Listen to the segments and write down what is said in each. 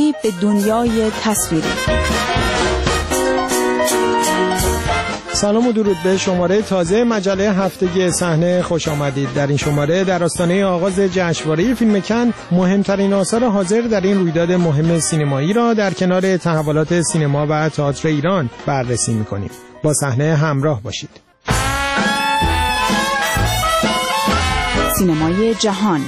نگاهی به دنیای تصویری. سلام و درود به شماره تازه مجله هفتگی صحنه خوش آمدید. در این شماره در آستانه آغاز جشنواره فیلم کن مهمترین آثار حاضر در این رویداد مهم سینمایی را در کنار تحولات سینما و تئاتر ایران بررسی می‌کنیم. با صحنه همراه باشید. سینمای جهان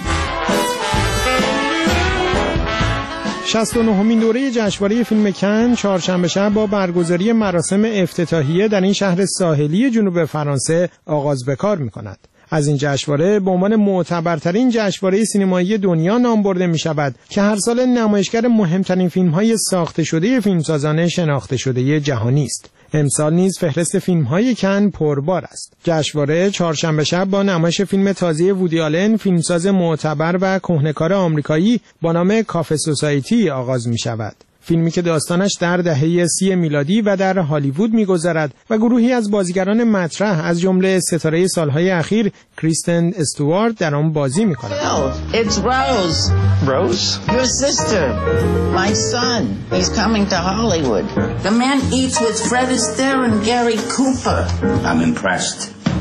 69مین دوره جشنواره فیلم کن چهارشنبه شب با برگزاری مراسم افتتاحیه در این شهر ساحلی جنوب فرانسه آغاز به کار می‌کند. از این جشنواره به عنوان معتبرترین جشنواره سینمایی دنیا نام برده می‌شود که هر سال نمایشگر مهمترین فیلم‌های ساخته شده فیلمسازان شناخته شده جهانی است. امسال نیز فهرست فیلم‌های کن پربار است. جشنواره چهارشنبه شب با نمایش فیلم تازه وودی آلن، فیلمساز معتبر و کهنه‌کار آمریکایی با نام کافه سوسایتی آغاز می‌شود. فیلمی که داستانش در دهه 30 میلادی و در هالیوود می‌گذرد و گروهی از بازیگران مطرح از جمله ستاره سالهای اخیر کریستن استوارت در آن بازی می‌کنند. It's Rose. Rose? Your sister. My son. He's coming to Hollywood. The man eats with Fred Astaire and Gary Cooper. I'm impressed.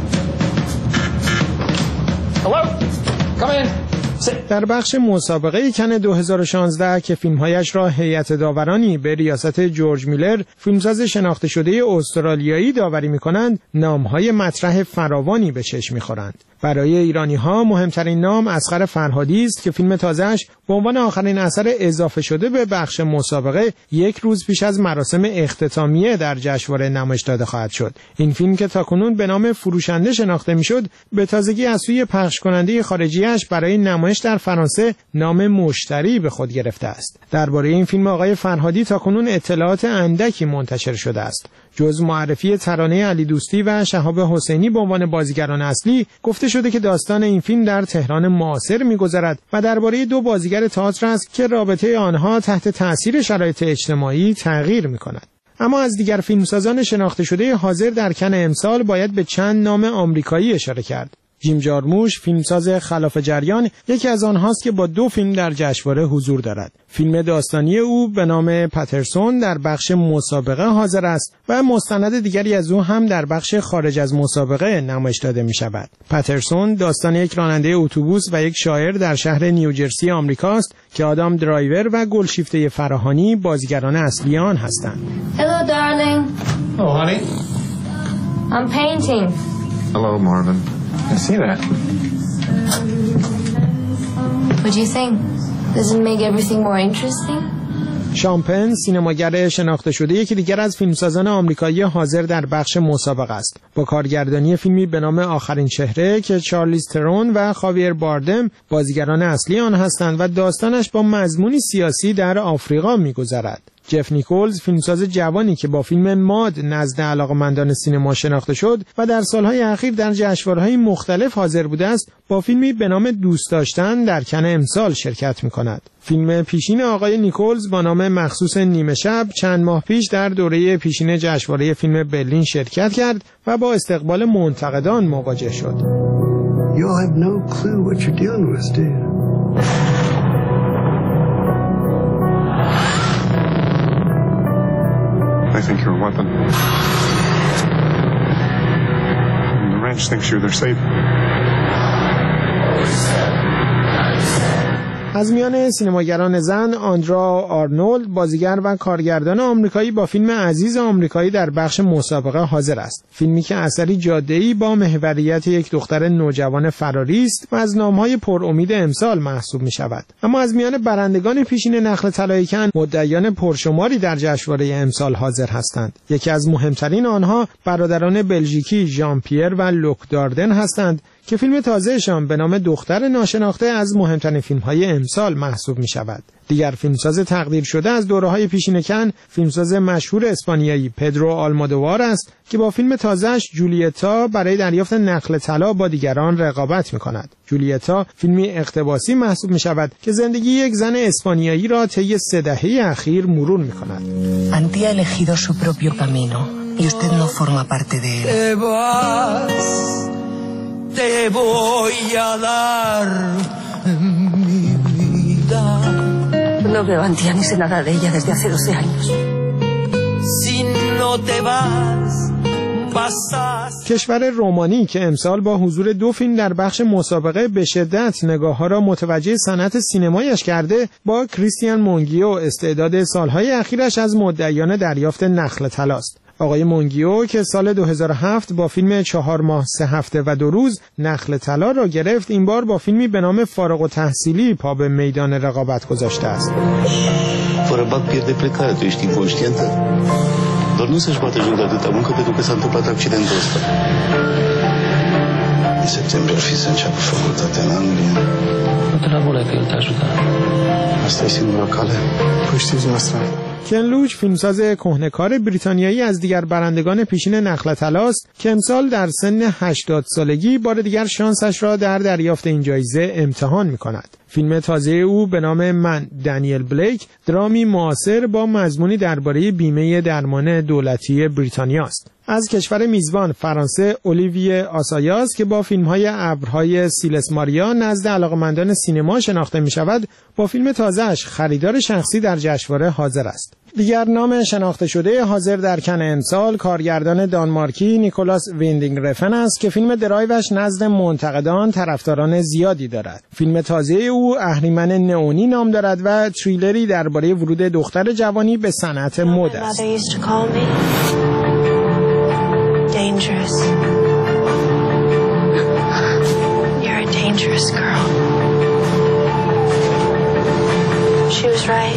Hello? Come in. در بخش مسابقه کن 2016 که فیلمهایش را هیئت داورانی به ریاست جورج میلر، فیلمساز شناخته شده استرالیایی داوری می‌کنند، نام‌های مطرح فراوانی به چشم می‌خورند. برای ایرانی‌ها مهمترین نام اصغر فرهادی است که فیلم تازه‌اش به عنوان آخرین اثر اضافه شده به بخش مسابقه یک روز پیش از مراسم اختتامیه در جشنواره نمایش داده خواهد شد. این فیلم که تاکنون به نام فروشنده شناخته می‌شد، به تازگی از سوی پخش کننده خارجی‌اش برای نمایش در فرانسه نام مشتری به خود گرفته است. درباره این فیلم آقای فرهادی تاکنون اطلاعات اندکی منتشر شده است. جز معرفی ترانه علی دوستی و شهاب حسینی به عنوان بازیگران اصلی، گفته شده که داستان این فیلم در تهران معاصر می‌گذرد و درباره دو بازیگر تئاتر است که رابطه آنها تحت تأثیر شرایط اجتماعی تغییر می‌کند. اما از دیگر فیلمسازان شناخته شده حاضر در کن امسال باید به چند نام آمریکایی اشاره کرد. جیم جارموش، فیلمساز خلاف جریان، یکی از آنهاست که با 2 فیلم در جشنواره حضور دارد. فیلم داستانی او به نام پاترسون در بخش مسابقه حاضر است و مستند دیگری از او هم در بخش خارج از مسابقه نمایش داده می شود. پاترسون داستان یک راننده اتوبوس و یک شاعر در شهر نیوجرسی آمریکاست که آدام درایور و گلشیفته فراهانی بازیگران اصلی آن هستند. Hello darling. Oh, honey. I'm painting. Hello, Marvin. I see that. What do you think? Does it make everything more interesting? شامپن، سینماگر شناخته شده یکی دیگر از فیلمسازان آمریکایی حاضر در بخش مسابقه است. با کارگردانی فیلمی به نام آخرین چهره که چارلیز ترون و خاویر باردم بازیگران اصلی آن هستند و داستانش با مضمونی سیاسی در آفریقا می‌گذرد. جف نیکولز، فیلمساز جوانی که با فیلم ماد نزد علاقه‌مندان سینما شناخته شد و در سالهای اخیر در جشنواره‌های مختلف حاضر بوده است، با فیلمی به نام دوست داشتن در کن امسال شرکت می‌کند. فیلم پیشین آقای نیکولز با نام مخصوص نیمه شب چند ماه پیش در دوره پیشین جشنواره فیلم برلین شرکت کرد و با استقبال منتقدان مواجه شد. You have no clue what you're dealing with, do you? They think you're a weapon. And the ranch thinks you're their savior. از میان سینماگران زن، آندرا آرنولد، بازیگر و کارگردان آمریکایی با فیلم عزیز آمریکایی در بخش مسابقه حاضر است. فیلمی که اثری جاده‌ای با محوریت یک دختر نوجوان فراری است و از نام‌های پر امید امسال محسوب می‌شود. اما از میان برندگان پیشین نخل طلای کن، مدعیان پرشماری در جشنواره امسال حاضر هستند. یکی از مهمترین آنها برادران بلژیکی ژان پیر و لوک داردن هستند که فیلم تازهشان به نام دختر ناشناخته از مهمترین فیلم‌های امسال محسوب می‌شود. دیگر فیلمساز تقدیر شده از دوره‌های پیشین کن، فیلمساز مشهور اسپانیایی پدرو آلمودوار است که با فیلم تازه‌اش جولیتا برای دریافت نخل طلا با دیگران رقابت می‌کند. جولیتا فیلمی اقتباسی محسوب می‌شود که زندگی یک زن اسپانیایی را طی 3 دهه اخیر مرور می‌کند. Antía elegido su propio camino y usted no forma parte de él. Te voy a dar mi vida. No veo a Antía ni sé nada de ella desde hace 12 años. Si no te vas. کشور رومانی که امسال با حضور 2 فیلم در بخش مسابقه به شدت نگاه‌ها را متوجه صنعت سینمایش کرده، با کریستیان مونگیو استعداد سالهای اخیرش از مدعیان دریافت نخل طلاست. آقای مونگیو که سال 2007 با فیلم 4 ماه 3 هفته و 2 روز نخل طلا را گرفت، این بار با فیلمی به نام فارغ التحصیلی پا به میدان رقابت گذاشته است. Fără bani pierde plecarea, tu ești inconștientă? Doar nu să-și bată joc de atâta muncă pentru că s-a întâmplat accidentul ăsta. În septembrie ar fi să înceapă facultatea în Anglia. Nu te la volea că el te ajută. Asta e singura cale. Păi știți noastră. کن لوچ فیلمساز کهنه‌کار بریتانیایی از دیگر برندگان پیشین نخل طلاست که امسال در سن 80 سالگی بار دیگر شانسش را در دریافت این جایزه امتحان می‌کند. فیلم تازه او به نام من دانیل بلیک درامی معاصر با مضمونی درباره بیمه درمان دولتی بریتانیا است. از کشور میزبان فرانسه اولیویه آسایاس که با فیلم‌های ابرهای سیلس ماریا نزد علاقه‌مندان سینما شناخته می‌شود، با فیلم تازه‌اش خریدار شخصی در جشنواره حاضر است. دیگر نام شناخته شده حاضر در کن امسال کارگردان دانمارکی نیکولاس ویندینگ رفن است که فیلم درایوش نزد منتقدان طرفداران زیادی دارد. فیلم تازه او اهریمن نئونی نام دارد و تریلری درباره ورود دختر جوانی به صنعت مد است. Dangerous. You're a dangerous girl. She was right.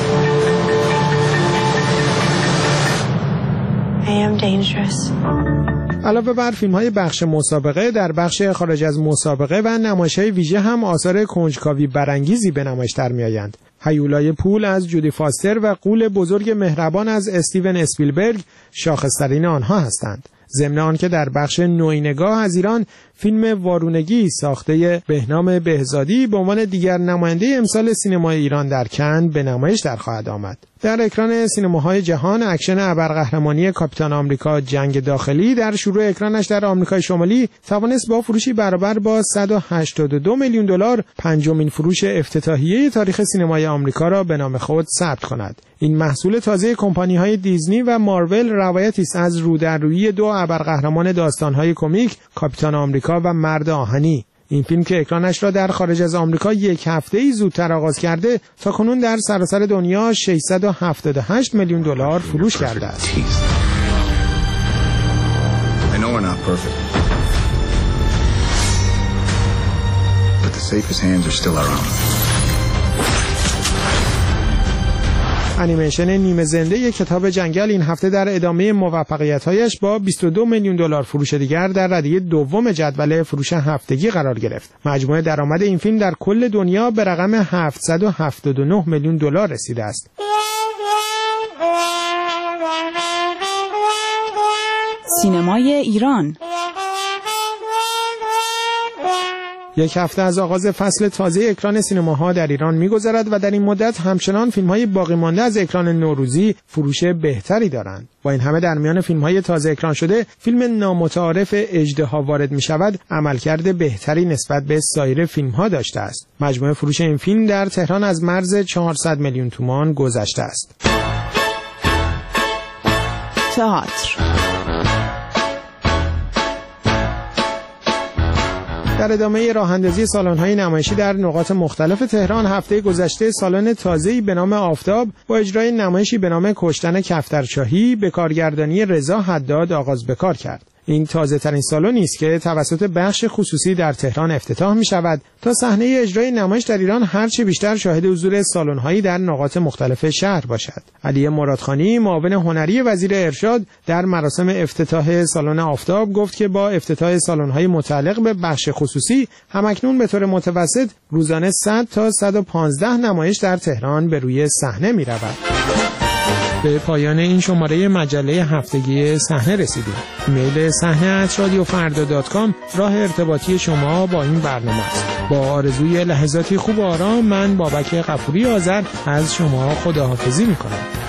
I am dangerous. علاوه بر فیلم‌های بخش مسابقه، در بخش خارج از مسابقه و نمایش‌های ویژه هم آثار کنجکاوی برانگیزی به نمایش در می‌آیند. هیولای پول از جودی فاستر و غول بزرگ مهربان از استیون اسپیلبرگ شاخص‌ترین آنها هستند. ضمن آنکه در بخش نوینگاه از ایران فیلم وارونگی ساخته بهنام بهزادی به عنوان دیگر نماینده امسال سینمای ایران در کن به نمایش در خواهد آمد. در اکران سینماهای جهان اکشن ابرقهرمانی کاپیتان آمریکا جنگ داخلی در شروع اکرانش در آمریکای شمالی توانست با فروشی برابر با 182 میلیون دلار پنجمین فروش افتتاحیه تاریخ سینمای آمریکا را به نام خود ثبت کند. این محصول تازه کمپانی‌های دیزنی و مارول روایتی است از رودررویی 2 ابرقهرمان داستان‌های کمیک، کاپیتان آمریکا و مرد آهنی. این فیلم که اکرانش را در خارج از آمریکا 1 هفته‌ای زودتر آغاز کرده، تاکنون در سراسر دنیا 678 میلیون دلار فروش کرده است. I know we're not perfect. But the safest hands are still our own. انیمیشن نیمه زنده یک کتاب جنگل این هفته در ادامه موفقیت‌هایش با 22 میلیون دلار فروش دیگر در ردیف دوم جدول فروش هفتگی قرار گرفت. مجموع درآمد این فیلم در کل دنیا به رقم 779 میلیون دلار رسیده است. سینمای ایران. یک هفته از آغاز فصل تازه اکران سینماها در ایران می‌گذرد و در این مدت همچنان فیلم‌های باقی مانده از اکران نوروزی فروش بهتری دارند. با این همه در میان فیلم‌های تازه اکران شده، فیلم نامتعارف اژدها وارد می‌شود عملکرد بهتری نسبت به سایر فیلم‌ها داشته است. مجموع فروش این فیلم در تهران از مرز 400 میلیون تومان گذشته است. تئاتر. در ادامه راه‌اندازی سالن‌های نمایشی در نقاط مختلف تهران، هفته گذشته سالن تازه‌ای به نام آفتاب با اجرای نمایشی به نام کشتن کفترشاهی به کارگردانی رضا حداد آغاز به کار کرد. این تازه ترین سالنی است که توسط بخش خصوصی در تهران افتتاح می شود تا صحنه اجرای نمایش در ایران هرچه بیشتر شاهد حضور سالن‌هایی در نقاط مختلف شهر باشد. علی مرادخانی معاون هنری وزیر ارشاد در مراسم افتتاح سالن آفتاب گفت که با افتتاح سالن‌های متعلق به بخش خصوصی همکنون به طور متوسط روزانه 100 تا 115 نمایش در تهران به روی صحنه می رود. به پایان این شماره مجله هفتگی صحنه رسیدیم. ایمیل صحنه@radiofarda.com راه ارتباطی شما با این برنامه است. با آرزوی لحظاتی خوب و آرام، من بابک غفوری آذر از شما خداحافظی می‌کنم.